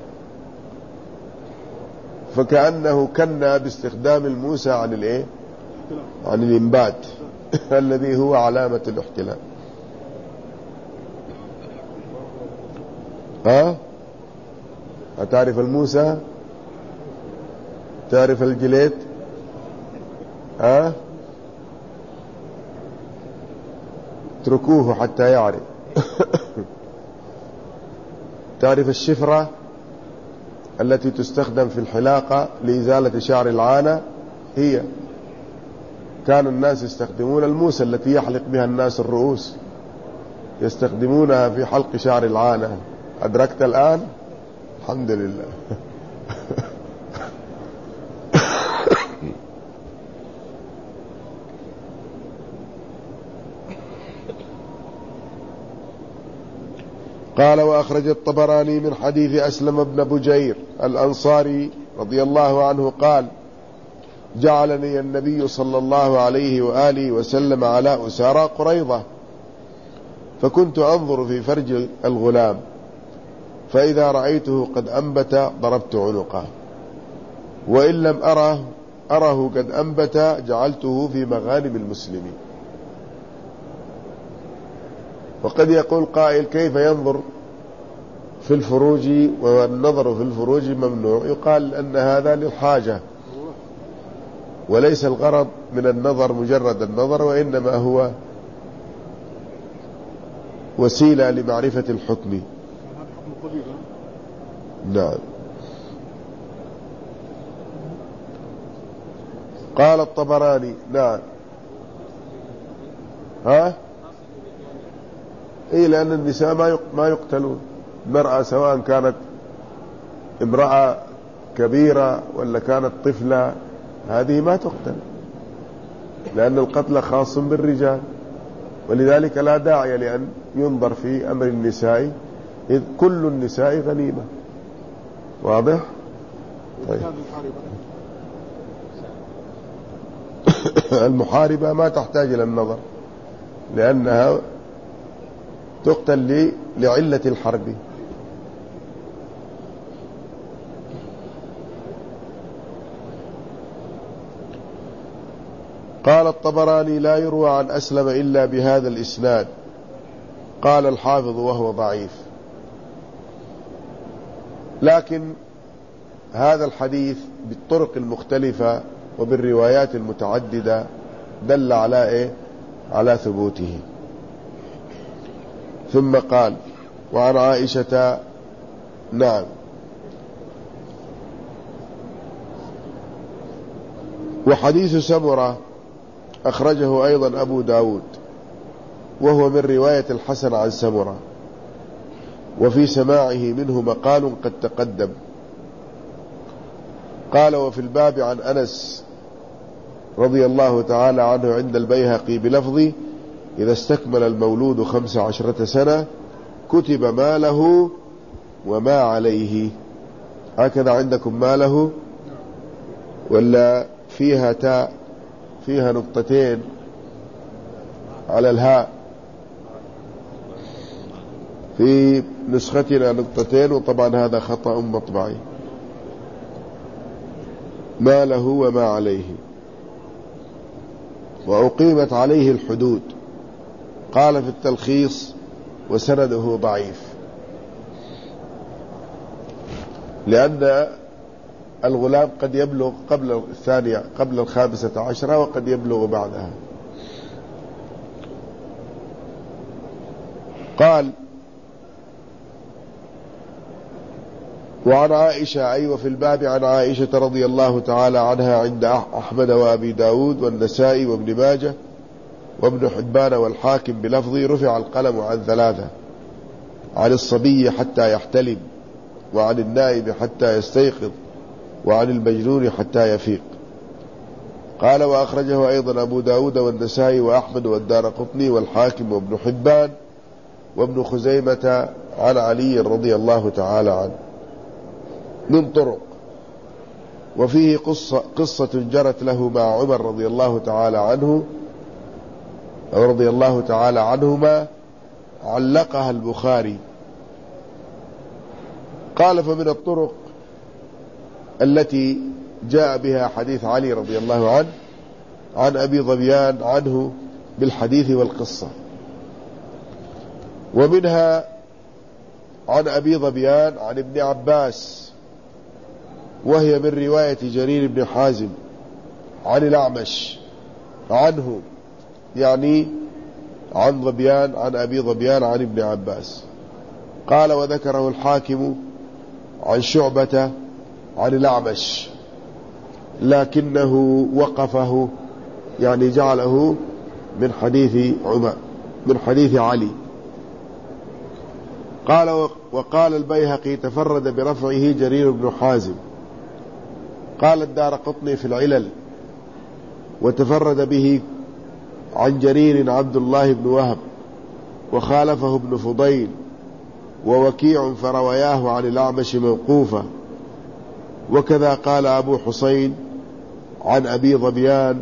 Speaker 1: فكأنه كنا باستخدام الموسى عن الايه عن الإنبات الذي هو علامة الاحتلال. ها أتعرف الموسى؟ تعرف الجليد؟ ها اتركوه حتى يعرف. تعرف الشفرة التي تستخدم في الحلاقة لإزالة شعر العانة؟ هي كان الناس يستخدمون الموسى التي يحلق بها الناس الرؤوس، يستخدمونها في حلق شعر العانة. أدركت الآن؟ الحمد لله. قال وأخرج الطبراني من حديث أسلم بن بجير الأنصاري رضي الله عنه قال جعلني النبي صلى الله عليه وآله وسلم على أسارى قريظة، فكنت أنظر في فرج الغلام، فإذا رأيته قد أنبت ضربت عنقه، وإن لم أره أره قد أنبت جعلته في مغانم المسلمين. وقد يقول قائل كيف ينظر في الفروج والنظر في الفروج ممنوع؟ يقال أن هذا للحاجة، وليس الغرض من النظر مجرد النظر، وإنما هو وسيلة لمعرفة الحكم. نعم. قال الطبراني نعم. ها إيه، لأن النساء ما ما يقتلون. المرأة سواء كانت امرأة كبيرة ولا كانت طفلة هذه ما تقتل، لأن القتل خاص بالرجال، ولذلك لا داعي لأن ينظر في أمر النساء، إذ كل النساء غنيمة. واضح؟ طيب. المحاربة ما تحتاج إلى النظر، لأنها تقتل لعلة الحرب. قال الطبراني لا يروى عن أسلم إلا بهذا الإسناد. قال الحافظ وهو ضعيف، لكن هذا الحديث بالطرق المختلفة وبالروايات المتعددة دل على إيه؟ على ثبوته. ثم قال وعن عائشة نعم وحديث سمرة أخرجه أيضا أبو داود، وهو من رواية الحسن عن سمرة، وفي سماعه منه مقال قد تقدم. قال: وفي الباب عن أنس رضي الله تعالى عنه عند البيهقي بلفظ: إذا استكمل المولود خمس عشرة سنة كتب ما له وما عليه. هكذا عندكم ما له، ولا فيها تاء، فيها نقطتين على الهاء؟ في نسختنا نقطتين، وطبعا هذا خطأ مطبعي. ما له وما عليه. وأقيمت عليه الحدود. قال في التلخيص: وسنده ضعيف، لأن الغلام قد يبلغ قبل الثانية قبل الخامسة عشرة، وقد يبلغ بعدها. قال: وعن عائشة، أي وفي الباب عن عائشة رضي الله تعالى عنها عند أحمد وأبي داود والنسائي وابن ماجه وابن حبان والحاكم بلفظ: رفع القلم عن ثلاثة: عن الصبي حتى يحتلم، وعن النائم حتى يستيقظ، وعن المجنون حتى يفيق. قال: وأخرجه أيضا أبو داود والنسائي وأحمد والدارقطني والحاكم وابن حبان وابن خزيمة عن علي رضي الله تعالى عنه من طرق. وفيه قصة, قصة جرت له مع عمر رضي الله تعالى عنه أو رضي الله تعالى عنهما، علقها البخاري. قال: فمن الطرق التي جاء بها حديث علي رضي الله عنه عن أبي ظبيان عنه بالحديث والقصة، ومنها عن أبي ظبيان عن ابن عباس، وهي من رواية جرير بن حازم عن الأعمش عنه، يعني عن ظبيان عن أبي ظبيان عن ابن عباس. قال: وذكره الحاكم عن شعبة عن الأعمش، لكنه وقفه، يعني جعله من حديث عمر من حديث علي. قال: وقال البيهقي: تفرد برفعه جرير بن حازم. قال الدارقطني في العلل: وتفرد به عن جرير عبد الله بن وهب، وخالفه ابن فضيل ووكيع فرواياه عن الأعمش موقوفا. وكذا قال أبو حسين عن أبي ظبيان،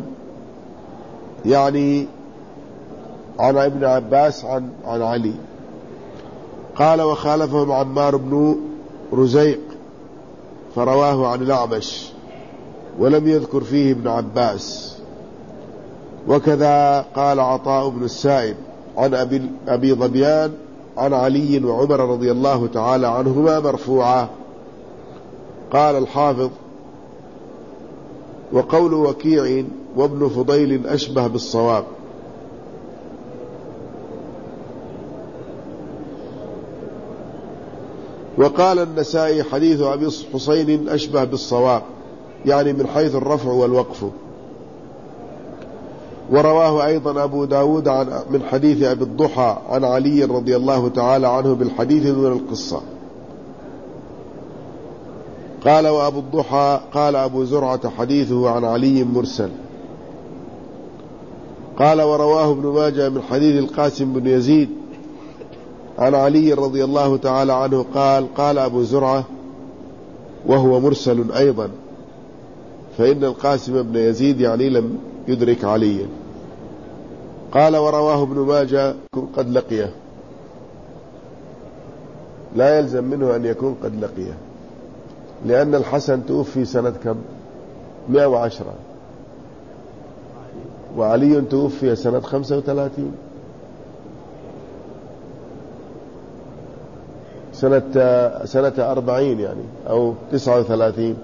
Speaker 1: يعني عن ابن عباس عن, عن علي. قال: وخالفهم عمار بن رزيق فرواه عن الأعمش، ولم يذكر فيه ابن عباس. وكذا قال عطاء بن السائب عن أبي, أبي ظبيان عن علي وعمر رضي الله تعالى عنهما مرفوعا. قال الحافظ: وقول وكيع وابن فضيل أشبه بالصواب. وقال النسائي: حديث أبي حسين أشبه بالصواب، يعني من حيث الرفع والوقف. ورواه أيضا أبو داود عن من حديث أبي الضحى عن علي رضي الله تعالى عنه بالحديث دون القصة. قال: وأبو الضحى قال أبو زرعة حديثه عن علي مرسل. قال: ورواه ابن ماجه من حديث القاسم بن يزيد عن علي رضي الله تعالى عنه قال: قال أبو زرعة وهو مرسل أيضا، فإن القاسم بن يزيد يعني لم يدرك عليا. قال: ورواه ابن ماجه قد لقيه، لا يلزم منه أن يكون قد لقيه، لأن الحسن توفي سنة كم؟ مئة وعشرة، وعلي توفي سنة خمسة وثلاثين، سنة سنة أربعين يعني، أو تسعة وثلاثين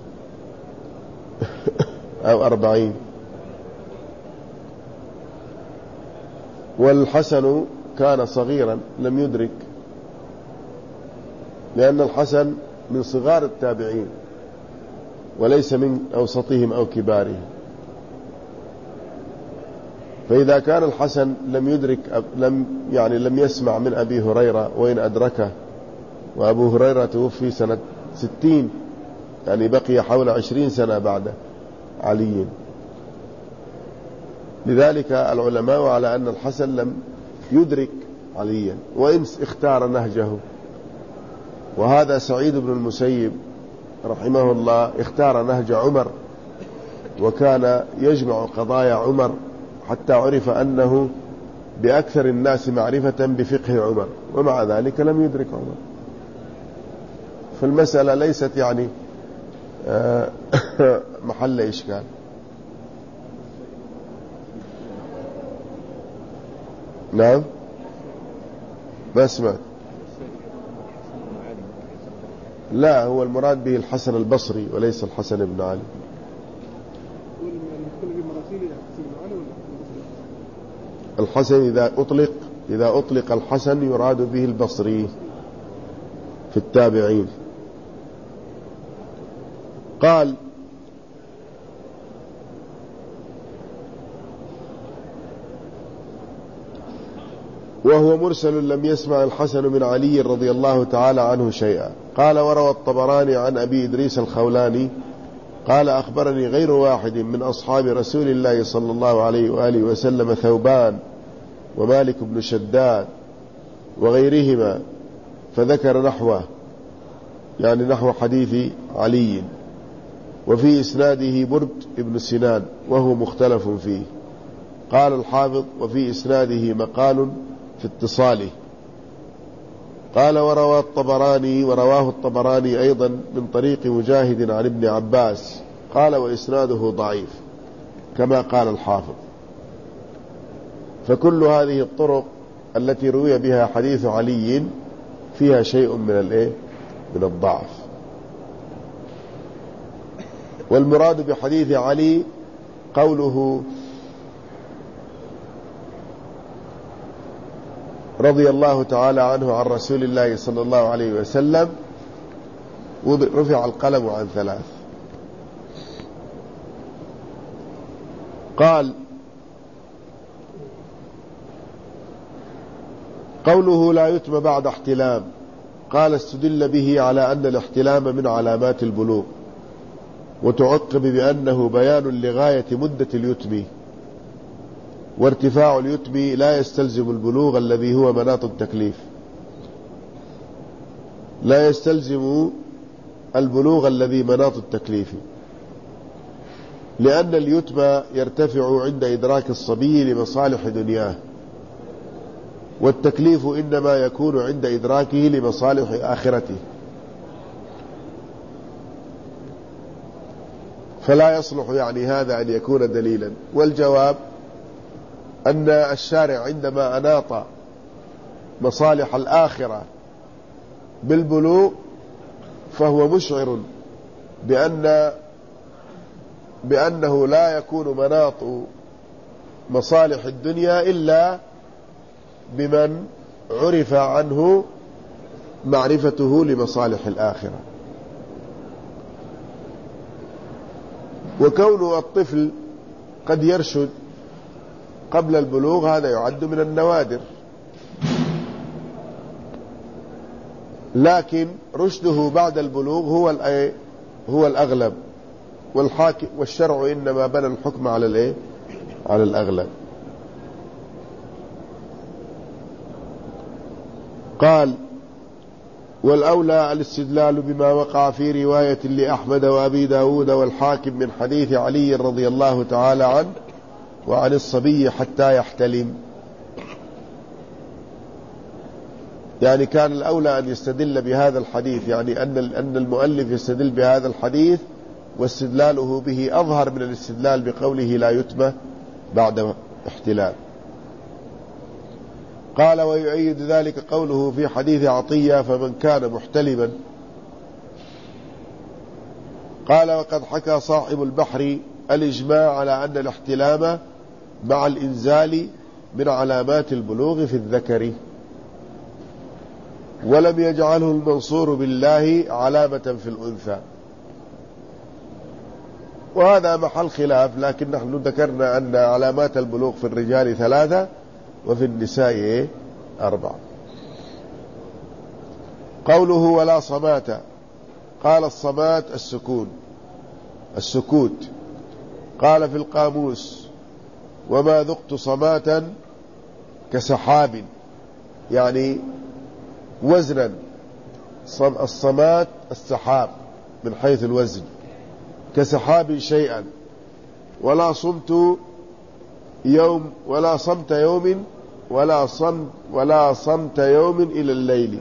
Speaker 1: أو أربعين. والحسن كان صغيرا لم يدرك، لأن الحسن من صغار التابعين وليس من أوسطهم أو كبارهم. فإذا كان الحسن لم يدرك لم يعني لم يسمع من أبي هريرة وإن أدركه، وأبو هريرة توفي سنة ستين، يعني بقي حول عشرين سنة بعد علي، لذلك العلماء على أن الحسن لم يدرك عليا وإن اختار نهجه. وهذا سعيد بن المسيب رحمه الله اختار نهج عمر، وكان يجمع قضايا عمر حتى عرف أنه بأكثر الناس معرفة بفقه عمر، ومع ذلك لم يدرك عمر. فالمسألة ليست يعني محل إشكال. نعم ما سمعت. لا، هو المراد به الحسن البصري وليس الحسن بن علي. الحسن إذا أطلق إذا أطلق الحسن يراد به البصري في التابعين. قال: وهو مرسل لم يسمع الحسن من علي رضي الله تعالى عنه شيئا. قال: وروى الطبراني عن أبي إدريس الخولاني قال: أخبرني غير واحد من أصحاب رسول الله صلى الله عليه وآله وسلم، ثوبان ومالك بن شداد وغيرهما، فذكر نحوه، يعني نحو حديث علي، وفي إسناده برد ابن سنان وهو مختلف فيه. قال الحافظ: وفي إسناده مقال في اتصاله. قال: وروى الطبراني ورواه الطبراني أيضا من طريق مجاهد عن ابن عباس. قال: وإسناده ضعيف كما قال الحافظ. فكل هذه الطرق التي روي بها حديث علي فيها شيء من الايه من الضعف. والمراد بحديث علي قوله رضي الله تعالى عنه عن رسول الله صلى الله عليه وسلم: رفع القلم عن ثلاث. قال: قوله لا يتم بعد احتلام. قال: استدل به على أن الاحتلام من علامات البلوغ، وتعقب بأنه بيان لغاية مدة اليتم، وارتفاع اليتم لا يستلزم البلوغ الذي هو مناط التكليف، لا يستلزم البلوغ الذي مناط التكليف، لأن اليتم يرتفع عند إدراك الصبي لمصالح دنياه، والتكليف إنما يكون عند إدراكه لمصالح آخرته. فلا يصلح يعني هذا أن يكون دليلا. والجواب أن الشارع عندما أناط مصالح الآخرة بالبلوغ فهو مشعر بأن بأنه لا يكون مناط مصالح الدنيا إلا بمن عرف عنه معرفته لمصالح الآخرة. وكون الطفل قد يرشد قبل البلوغ هذا يعد من النوادر، لكن رشده بعد البلوغ هو هو الأغلب، والحاكم والشرع إنما بنى الحكم على الإيه؟ على الأغلب. قال: والأولى الاستدلال بما وقع في رواية لأحمد وأبي داود والحاكم من حديث علي رضي الله تعالى عنه وعن الصبي حتى يحتلم. يعني كان الأولى أن يستدل بهذا الحديث، يعني أن أن المؤلف يستدل بهذا الحديث، واستدلاله به أظهر من الاستدلال بقوله لا يتم بعد احتلال. قال: ويؤيد ذلك قوله في حديث عطية: فمن كان محتلما. قال: وقد حكى صاحب البحر الإجماع على أن الاحتلام مع الإنزال من علامات البلوغ في الذكر، ولم يجعله المنصور بالله علامة في الأنثى. وهذا محل خلاف، لكن نحن ذكرنا أن علامات البلوغ في الرجال ثلاثة وفي النساء أربعة. قوله ولا صمات، قال الصمات السكون السكوت. قال في القاموس وما ذقت صماتا كسحاب، يعني وزنا. الصمات السحاب من حيث الوزن، كسحاب شيئا. ولا صمت يوم ولا صمت يوم ولا صمت ولا صمت يوم إلى الليل،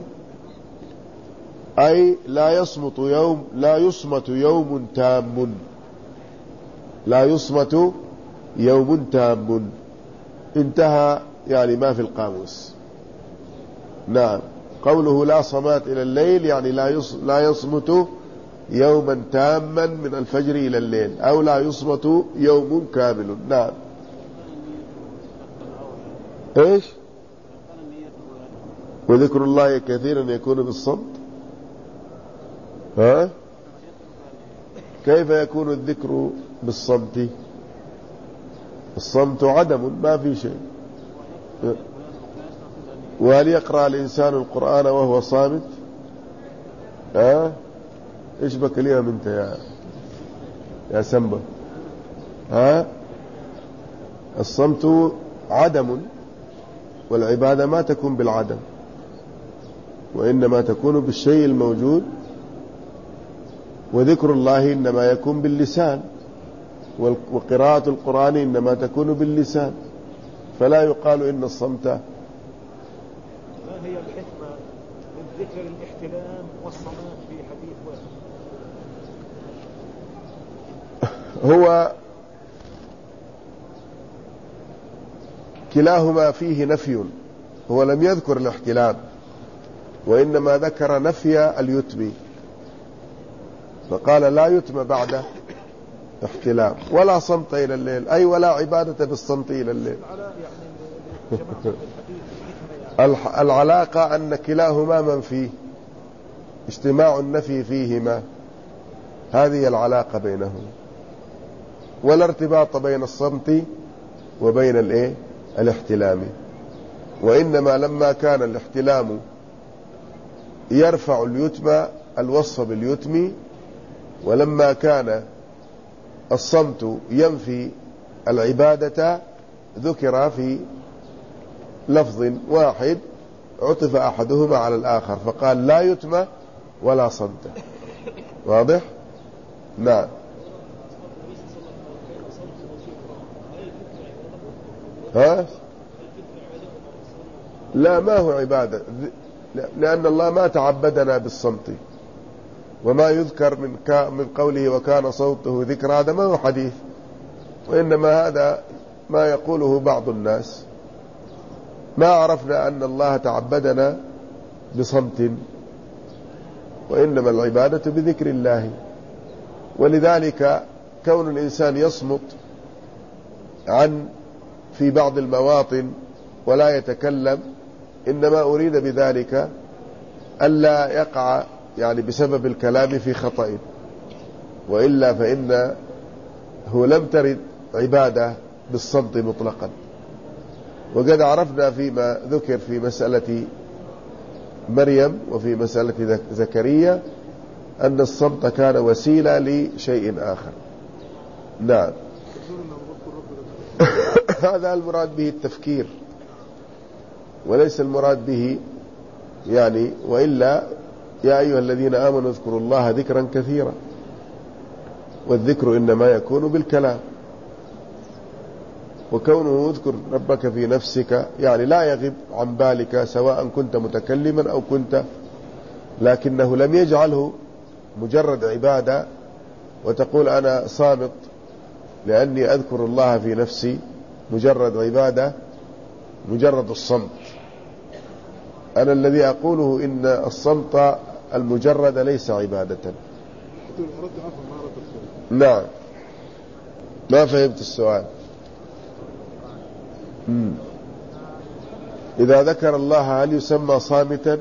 Speaker 1: أي لا يصمت يوم لا يصمت يوم تام لا يصمت يوم تام. انتهى يعني ما في القاموس. نعم، قوله لا صمات إلى الليل يعني لا لا يصمت يوما تاما من الفجر إلى الليل، أو لا يصمت يوم كامل. نعم. إيش؟ وذكر الله كثيرا يكون بالصمت. ها؟ كيف يكون الذكر بالصمت؟ الصمت عدم، ما في شيء. وهل يقرأ الإنسان القرآن وهو صامت؟ ها؟ إيش بك اليوم أنت يا يا سمبا؟ ها؟ الصمت عدم، والعبادة ما تكون بالعدم، وإنما تكون بالشيء الموجود. وذكر الله إنما يكون باللسان، وقراءة القرآن إنما تكون باللسان، فلا يقال إن الصمت.
Speaker 3: ما هي الحكمة من ذكر الاحتلام والصمات في حديث واحد؟
Speaker 1: هو كلاهما فيه نفي. هو لم يذكر الاحتلام، وإنما ذكر نفي اليتم، فقال لا يتم بعد احتلام، ولا صمت إلى الليل، أي ولا عبادة بالصمت إلى الليل. العلاقة أن كلاهما منفي، اجتماع النفي فيهما، هذه العلاقة بينهما، ولا ارتباط بين الصمت وبين الايه الاحتلام. وإنما لما كان الاحتلام يرفع اليتم الوصف باليتم، ولما كان الصمت ينفي العبادة، ذكر في لفظ واحد عطف أحدهما على الآخر، فقال لا يتم ولا صمت. واضح؟ نعم. ها؟ لا، ما هو عبادة، لأن الله ما تعبدنا بالصمت. وما يذكر من من قوله وكان صوته ذكر، هذا ما هو حديث، وإنما هذا ما يقوله بعض الناس. ما عرفنا أن الله تعبدنا بصمت، وإنما العبادة بذكر الله. ولذلك كون الإنسان يصمت عن في بعض المواطن ولا يتكلم، إنما أريد بذلك ألا يقع يعني بسبب الكلام في خطأ، وإلا فإنه لم ترد عبادة بالصمت مطلقا. وقد عرفنا فيما ذكر في مسألة مريم وفي مسألة زكريا أن الصمت كان وسيلة لشيء آخر. نعم. هذا المراد به التفكير، وليس المراد به يعني، وإلا يا أيها الذين آمنوا اذكروا الله ذكرا كثيرا، والذكر إنما يكون بالكلام. وكونه اذكر ربك في نفسك يعني لا يغب عن بالك سواء كنت متكلما أو كنت، لكنه لم يجعله مجرد عبادة وتقول أنا صامت لأني أذكر الله في نفسي، مجرد عبادة، مجرد الصمت. أنا الذي أقوله إن الصمت المجرد ليس عبادة. نعم، ما فهمت السؤال. مم. إذا ذكر الله هل يسمى صامتا؟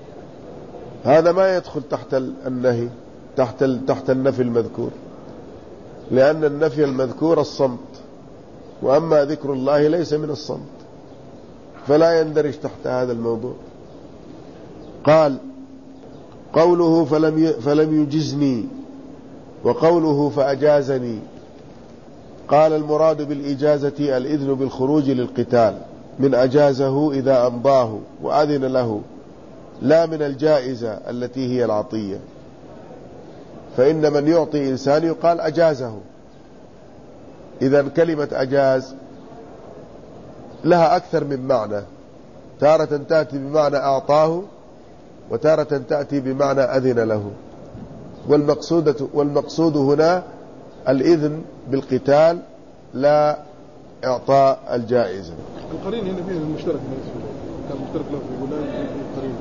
Speaker 1: هذا ما يدخل تحت النهي، تحت تحت النفي المذكور. لأن النفي المذكور الصمت، وأما ذكر الله ليس من الصمت، فلا يندرج تحت هذا الموضوع. قال قوله فلم فلم يجزني وقوله فأجازني، قال المراد بالإجازة الإذن بالخروج للقتال، من أجازه إذا أمضاه وأذن له، لا من الجائزة التي هي العطية. فإن من يعطي إنسان يقال أجازه. إذا كلمة أجاز لها أكثر من معنى، تارة تأتي بمعنى أعطاه، وتارة تأتي بمعنى أذن له. والمقصود, والمقصود هنا الإذن بالقتال لا إعطاء الجائزة.
Speaker 2: القرين هنا فيه المشترك، كان مشترك له في يقول لا القرين.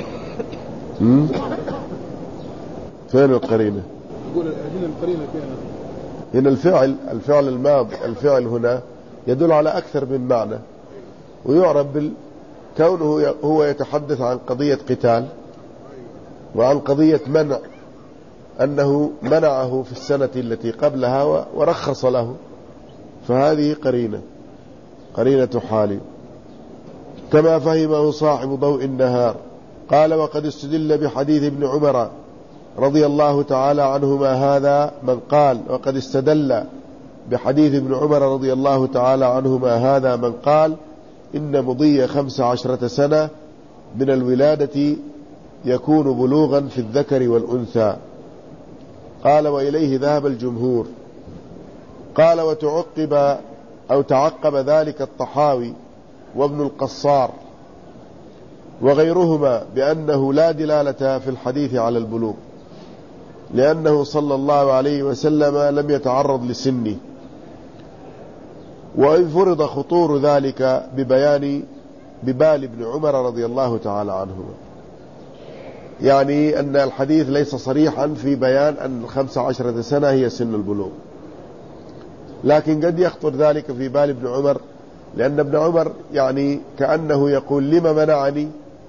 Speaker 1: فين القرينة؟
Speaker 2: يقول هنا القرينة فيها
Speaker 1: هنا الفعل الفعل الماضي، الفعل هنا يدل على أكثر من معنى، ويعرف بالكونه هو يتحدث عن قضية قتال وعن قضية منع، أنه منعه في السنة التي قبلها ورخص له، فهذه قرينة قرينة حال، كما فهمه صاحب ضوء النهار. قال وقد استدل بحديث ابن عمر رضي الله تعالى عنهما هذا من قال وقد استدل بحديث ابن عمر رضي الله تعالى عنهما هذا من قال إن مضي خمس عشرة سنة من الولادة يكون بلوغا في الذكر والأنثى. قال وإليه ذهب الجمهور. قال وتعقب أو تعقب ذلك الطحاوي وابن القصار وغيرهما بأنه لا دلالة في الحديث على البلوغ، لأنه صلى الله عليه وسلم لم يتعرض لسنه، وإن فرض خطور ذلك ببيان ببال ابن عمر رضي الله تعالى عنهما، يعني أن الحديث ليس صريحا في بيان أن الخمس عشرة سنة هي سن البلوغ، لكن قد يخطر ذلك في بال ابن عمر، لأن ابن عمر يعني كأنه يقول لما منعني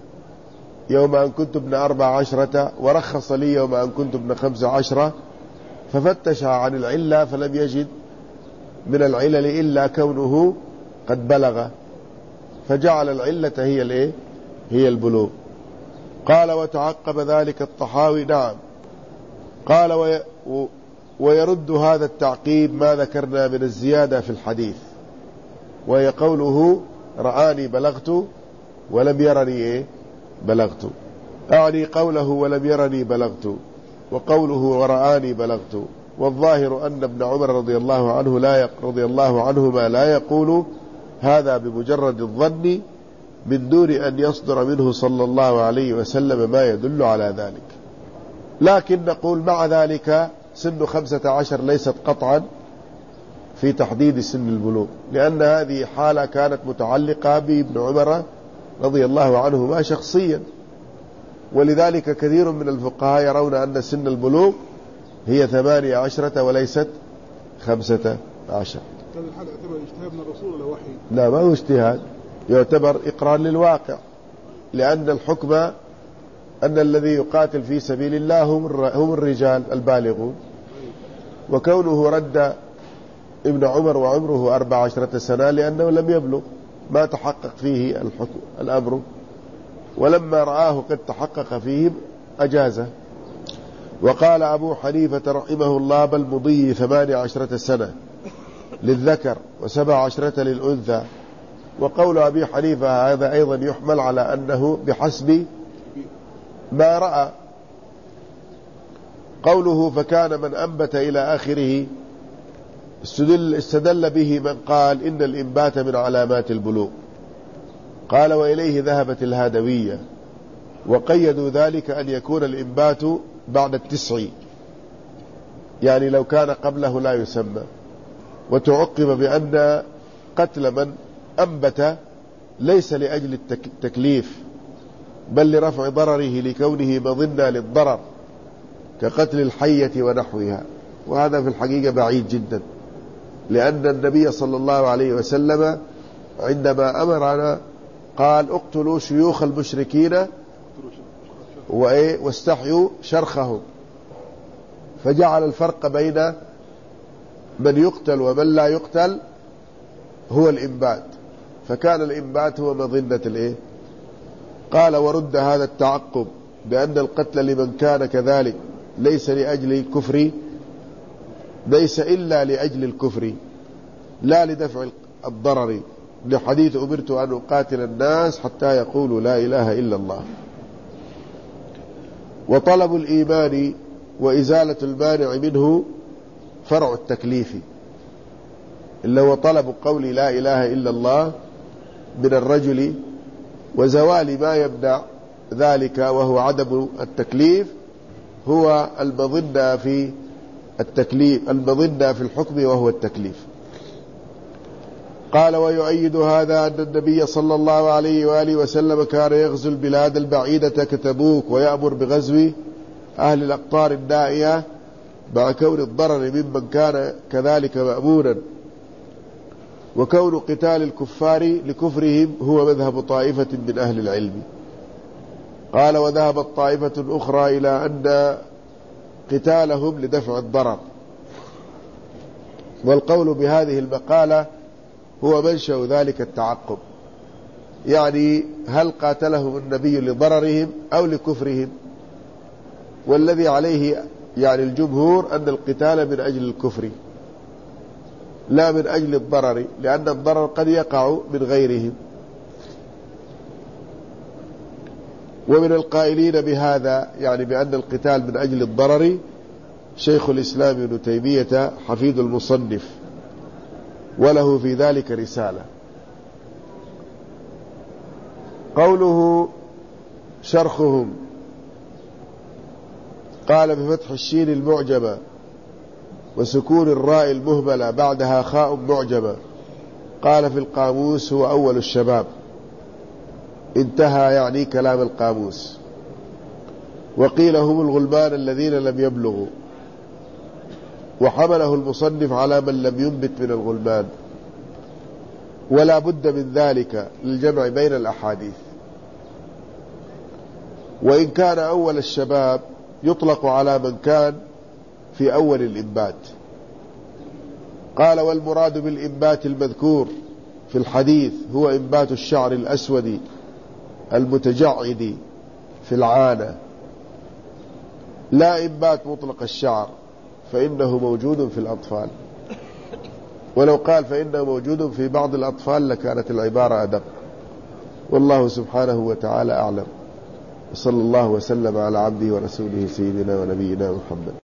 Speaker 1: يوم أن كنت ابن أربع عشرة ورخص لي يوم أن كنت ابن خمس عشرة، ففتش عن العلة فلم يجد من العلل إلا كونه قد بلغ، فجعل العلة هي الايه هي البلوغ. قال وتعقب ذلك الطحاوي. نعم. قال وي ويرد هذا التعقيب ما ذكرنا من الزيادة في الحديث، وهي قوله رآني بلغت ولم يرني إيه بلغت، أعني قوله ولم يرني بلغت وقوله ورآني بلغت. والظاهر أن ابن عمر رضي الله عنه لا رضي الله عنهما لا يقول هذا بمجرد الظن من دون أن يصدر منه صلى الله عليه وسلم ما يدل على ذلك، لكن نقول مع ذلك سن خمسة عشر ليست قطعا في تحديد سن البلوغ، لأن هذه حالة كانت متعلقة بابن عمر رضي الله عنهما شخصيا، ولذلك كثير من الفقهاء يرون أن سن البلوغ هي ثمانية عشرة وليست خمسة عشر.
Speaker 2: هذا الحال يعتبر اجتهاد من الرسول ولا وحي؟
Speaker 1: لا، ما هو اجتهاد، يعتبر إقرار للواقع، لأن الحكم أن الذي يقاتل في سبيل الله هم الرجال البالغون، وكونه رد ابن عمر وعمره أربع عشرة سنة لأنه لم يبلغ، ما تحقق فيه الحكم الأمر، ولما رآه قد تحقق فيه أجازه. وقال أبو حنيفة رحمه الله بل مضي ثمان عشرة سنة للذكر وسبع عشرة للأنثى. وقول أبي حنيفة هذا أيضا يحمل على أنه بحسب ما رأى. قوله فكان من أنبت إلى آخره استدل, استدل به من قال إن الإنبات من علامات البلوغ. قال وإليه ذهبت الهادوية، وقيدوا ذلك أن يكون الإنبات بعد التسع، يعني لو كان قبله لا يسمى. وتعقب بأن قتل من أنبت ليس لأجل التكليف بل لرفع ضرره لكونه مظنة للضرر كقتل الحية ونحوها، وهذا في الحقيقة بعيد جدا، لأن النبي صلى الله عليه وسلم عندما أمرنا قال اقتلوا شيوخ المشركين واستحيوا شرخهم، فجعل الفرق بين من يقتل ومن لا يقتل هو الإنبات، فكان الإنبات هو مظنة الإيه؟ قال ورد هذا التعقب بأن القتل لمن كان كذلك ليس لأجل الكفر، ليس إلا لأجل الكفر لا لدفع الضرر، لحديث أمرت أن أقاتل الناس حتى يقولوا لا إله إلا الله. وطلب الإيمان وإزالة المانع منه فرع التكليف، إلا هو طلب قول لا إله إلا الله من الرجل وزوال ما يمنع ذلك وهو عدم التكليف، هو المظنة في التكليف، المظنة في الحكم وهو التكليف. قال ويؤيد هذا أن النبي صلى الله عليه وآله وسلم كان يغزو البلاد البعيدة كتبوك ويأمر بغزو أهل الأقطار النائية مع كون الضرر ممن كان كذلك مأمونا، وكون قتال الكفار لكفرهم هو مذهب طائفة من أهل العلم. قال وذهبت طائفة أخرى إلى أن قتالهم لدفع الضرر، والقول بهذه المقالة هو منشأ ذلك التعقب، يعني هل قاتلهم النبي لضررهم أو لكفرهم؟ والذي عليه يعني الجمهور أن القتال من أجل الكفر لا من أجل الضرر، لأن الضرر قد يقع من غيرهم. ومن القائلين بهذا يعني بأن القتال من أجل الضرر شيخ الإسلام ابن تيمية حفيد المصنف، وله في ذلك رسالة. قوله شرخهم، قال بفتح الشين المعجمة وسكون الراء المهملة بعدها خاء معجمة، قال في القاموس هو أول الشباب، انتهى يعني كلام القاموس. وقيل هم الغلمان الذين لم يبلغوا، وحمله المصنف على من لم ينبت من الغلمان، ولا بد من ذلك للجمع بين الأحاديث. وإن كان أول الشباب يطلق على من كان في أول الإنبات. قال والمراد بالإنبات المذكور في الحديث هو إنبات الشعر الأسود المتجعد في العانة، لا إنبات مطلق الشعر فإنه موجود في الأطفال، ولو قال فإنه موجود في بعض الأطفال لكانت العبارة أدق. والله سبحانه وتعالى أعلم، وصلى الله وسلم على عبده ورسوله سيدنا ونبينا محمد.